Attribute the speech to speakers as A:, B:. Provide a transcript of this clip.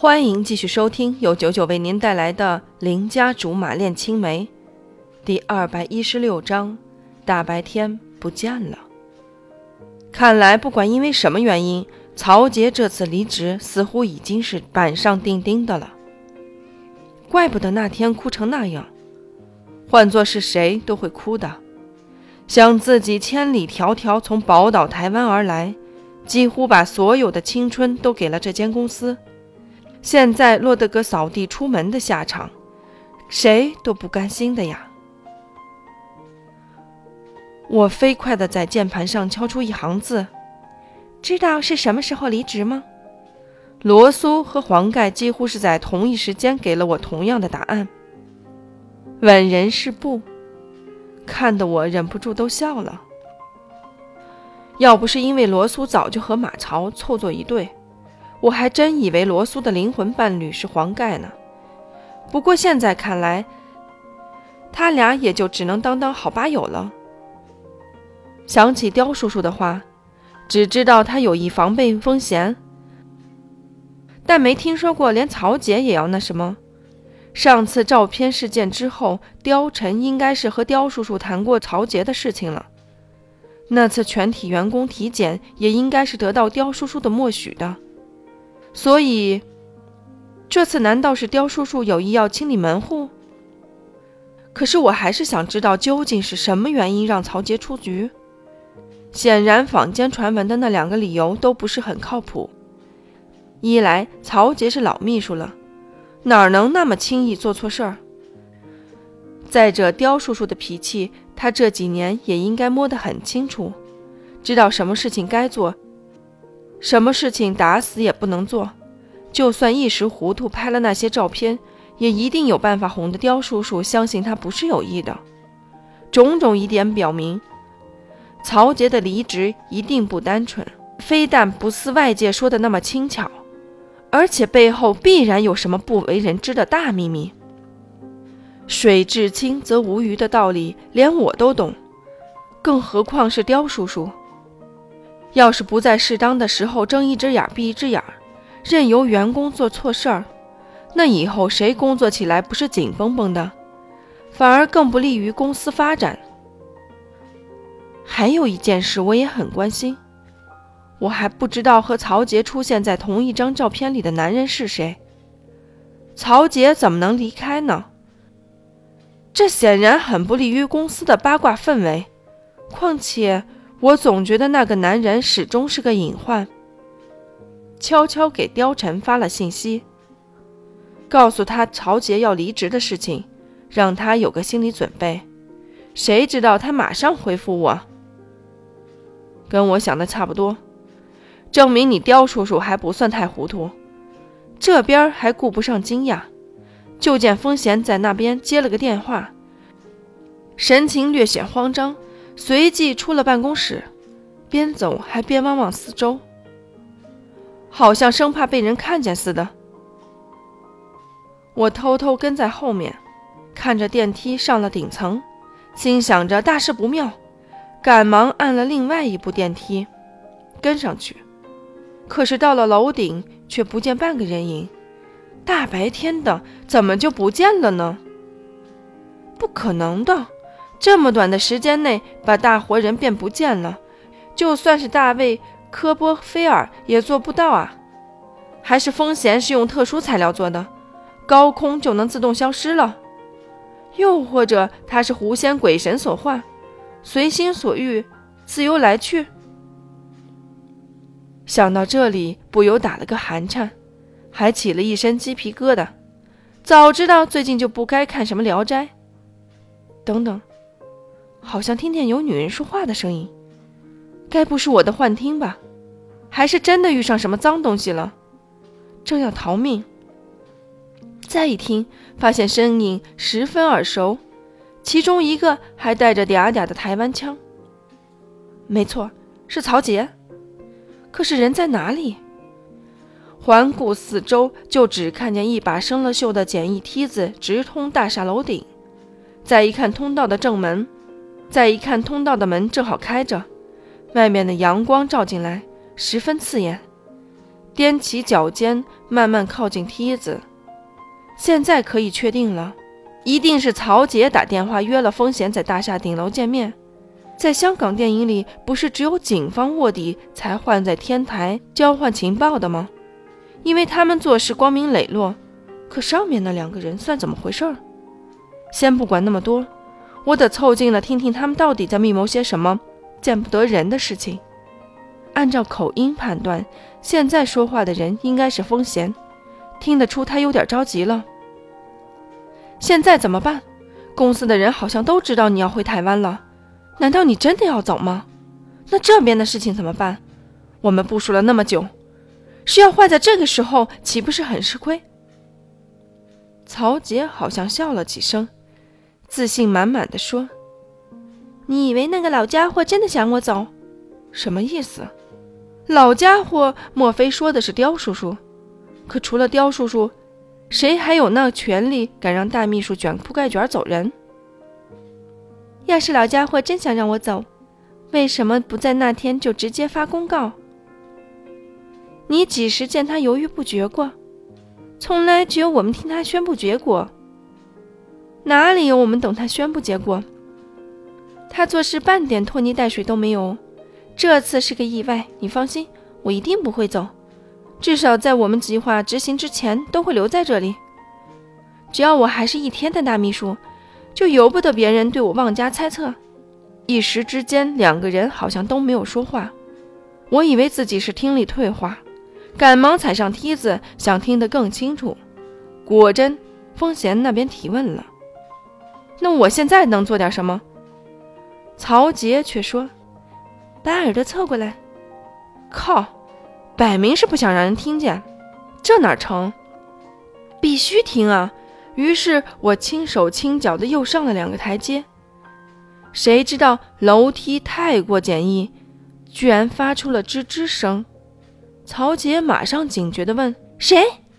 A: 欢迎继续收听由99为您带来的《邻家竹马恋青梅》第216章，大白天不见了。看来不管因为什么原因，曹杰这次离职似乎已经是板上钉钉的了。怪不得那天哭成那样，换作是谁都会哭的。想自己千里迢迢从宝岛台湾而来，几乎把所有的青春都给了这间公司，现在落得个扫地出门的下场，谁都不甘心的呀。我飞快地在键盘上敲出一行字：知道是什么时候离职吗？罗苏和黄盖几乎是在同一时间给了我同样的答案。稳人事部，看得我忍不住都笑了。要不是因为罗苏早就和马超凑作一对，我还真以为罗苏的灵魂伴侣是黄盖呢。不过现在看来，他俩也就只能当好吧友了。想起刁叔叔的话，只知道他有意防备风险，但没听说过连曹杰也要那什么。上次照片事件之后，刁晨应该是和刁叔叔谈过曹杰的事情了。那次全体员工体检也应该是得到刁叔叔的默许的。所以这次难道是刁叔叔有意要清理门户？可是我还是想知道究竟是什么原因让曹杰出局。显然坊间传闻的那两个理由都不是很靠谱。一来曹杰是老秘书了，哪能那么轻易做错事儿？再者刁叔叔的脾气，他这几年也应该摸得很清楚，知道什么事情该做，什么事情打死也不能做。就算一时糊涂拍了那些照片，也一定有办法哄得刁叔叔相信他不是有意的。种种疑点表明，曹杰的离职一定不单纯，非但不似外界说的那么轻巧，而且背后必然有什么不为人知的大秘密。水至清则无鱼的道理连我都懂，更何况是刁叔叔。要是不在适当的时候睁一只眼闭一只眼，任由员工做错事儿，那以后谁工作起来不是紧绷绷的，反而更不利于公司发展。还有一件事我也很关心，我还不知道和曹杰出现在同一张照片里的男人是谁。曹杰怎么能离开呢？这显然很不利于公司的八卦氛围，况且我总觉得那个男人始终是个隐患。悄悄给刁晨发了信息，告诉他曹杰要离职的事情，让他有个心理准备。谁知道他马上回复我，跟我想的差不多，证明你刁叔叔还不算太糊涂。这边还顾不上惊讶，就见风贤在那边接了个电话，神情略显慌张，随即出了办公室，边走还边望望四周，好像生怕被人看见似的。我偷偷跟在后面，看着电梯上了顶层，心想着大事不妙，赶忙按了另外一部电梯跟上去。可是到了楼顶却不见半个人影，大白天的怎么就不见了呢？不可能的，这么短的时间内把大活人变不见了，就算是大卫·科波菲尔也做不到啊。还是风贤是用特殊材料做的，高空就能自动消失了？又或者他是狐仙鬼神所化，随心所欲，自由来去？想到这里，不由打了个寒颤，还起了一身鸡皮疙瘩。早知道最近就不该看什么聊斋。等等，好像听见有女人说话的声音，该不是我的幻听吧？还是真的遇上什么脏东西了？正要逃命，再一听，发现声音十分耳熟，其中一个还带着嗲嗲的台湾腔。没错，是曹杰。可是人在哪里？环顾四周，就只看见一把生了锈的简易梯子直通大厦楼顶。再一看通道的正门，正好开着，外面的阳光照进来，十分刺眼。 踮起脚尖慢慢靠近梯子。现在可以确定了，一定是曹杰打电话约了风贤在大厦顶楼见面。在香港电影里，不是只有警方卧底才换在天台交换情报的吗？因为他们做事光明磊落，可上面那2个人算怎么回事？先不管那么多，我得凑近了听听他们到底在密谋些什么见不得人的事情。按照口音判断，现在说话的人应该是风贤，听得出他有点着急了。现在怎么办？公司的人好像都知道你要回台湾了，难道你真的要走吗？那这边的事情怎么办？我们部署了那么久，是要坏在这个时候，岂不是很吃亏？曹杰好像笑了几声，自信满满地说：你以为那个老家伙真的想我走？什么意思？老家伙莫非说的是刁叔叔？可除了刁叔叔，谁还有那权利敢让大秘书卷铺盖卷走人？要是老家伙真想让我走，为什么不在那天就直接发公告？你几时见他犹豫不决过？从来只有我们听他宣布结果，哪里有我们等他宣布结果？他做事半点拖泥带水都没有，这次是个意外，你放心，我一定不会走，至少在我们计划执行之前都会留在这里。只要我还是1天的大秘书，就由不得别人对我妄加猜测。一时之间，2个人好像都没有说话。我以为自己是听力退化，赶忙踩上梯子，想听得更清楚。果真，风贤那边提问了。那我现在能做点什么？曹杰却说：把耳朵凑过来。靠，摆明是不想让人听见，这哪成？必须听啊！于是我轻手轻脚地又上了2个台阶。谁知道楼梯太过简易，居然发出了吱吱声。曹杰马上警觉地问：谁？